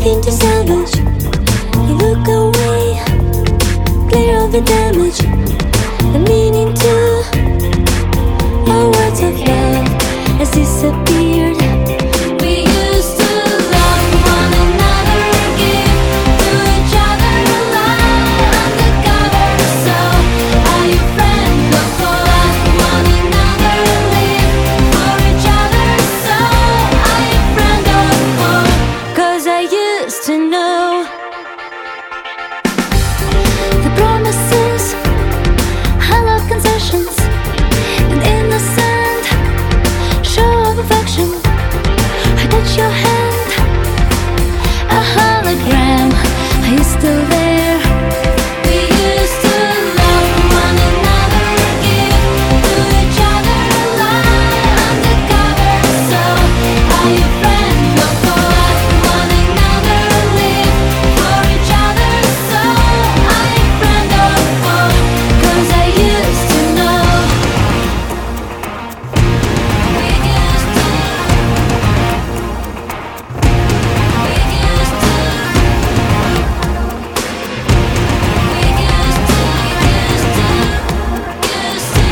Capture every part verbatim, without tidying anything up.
nothing to salvage. You look away, clear of the damage. The meaning to our words of love has disappeared. We used to love one another, give to each other love undercover. So are you friends of love one another, live for each other? So are you friend of more? 'Cause I used to know the promises, hollow concessions, an innocent show of affection. I touch your hand, a hologram. Are you still there? We used to love one another, give to each other love undercover. So are you friends of love one another, live for each other? So are you friend of more? 'Cause I used to know. We used to. We used to. We used to. Used to. Used to.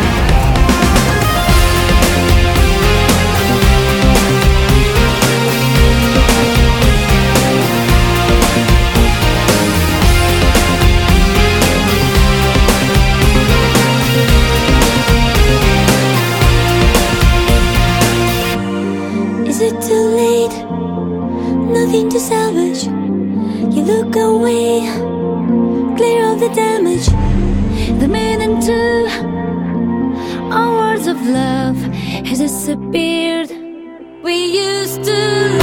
Is it too late? Nothing to salvage. You look away, clear of the damage. The meaning to our words of love has disappeared. We used to